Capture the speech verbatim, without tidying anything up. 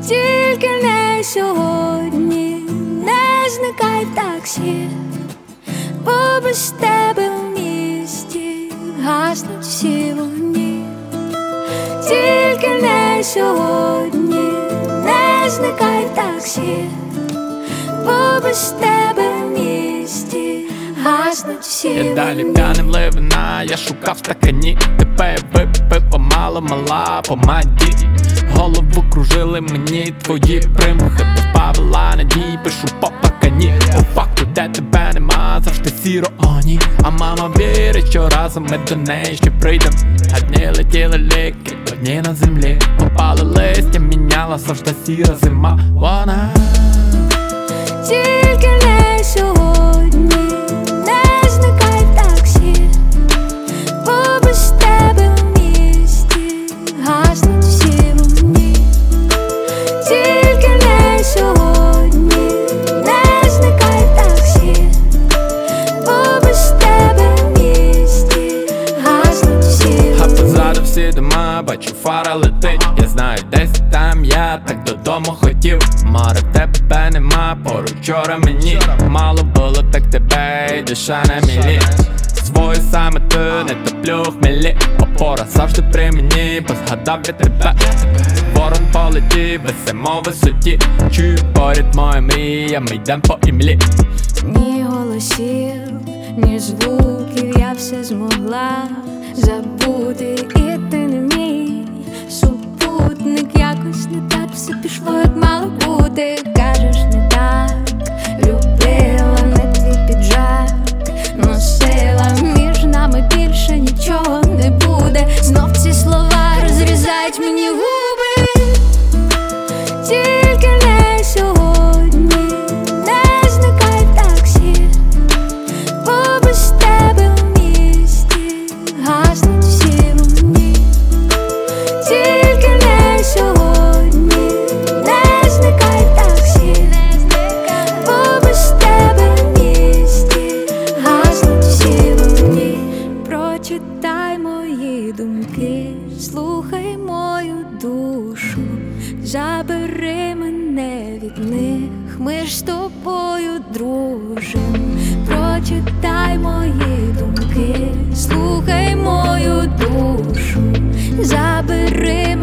тільки не сьогодні, не зникай в таксі, бо без тебе в місті гаснуть всі вогні. Тільки не сьогодні, не зникай в таксі, бо без тебе в місті гаснуть всі вогні. Я далі п'яним ливина, я шукав в стакані, тебе випив помало, мала помаді. Голову кружили мені твої примхи, позбавила надії, пишу по пакані. У факту, де тебе нема, завжди сіро, о ні. А мама вірить, що разом ми до неї ще прийдем. А дні летіли ліки, одні на землі. Попали листя, міняла завжди сіра зима. Вона тільки не сьогодні, не зникай в таксі, бо без тебе в місті гаснуть всі вогні. Тільки не сьогодні, не зникай в таксі, бо без тебе в місті гаснуть всі вогні. а позаду всі дома, бачу фара летить. Я знаю, десь там я так додому хотів. Море, тебе нема, поруч вчора мені мало було, так тебе й душа на мілі. Свою саме ти, не топлю в хмелі. Опора завжди при мені, бо згадав я тебе. Ворон полетів, висимо в висоті. Чую поряд моя мрія, ми йдем по імлі. Ні голосів, ні звуків, я все змогла забути, і ти не мій супутник. Якось не так все пішло, як мало бути. Кажеш, не так любила, не твій піджак носила. Між нами більше нічого не буде. Знов ці слова розрізають мені губи. Тільки не сьогодні, не зникай в таксі, бо без тебе в місті гаснуть всі вогні. Тільки не сьогодні, не зникай в таксі, бо без тебе в місті гаснуть всі вогні. Прочитай мої думки, слухай мою душу, забери мене від них, ми ж з тобою дружим. Прочитай мої думки, слухай мою душу, забери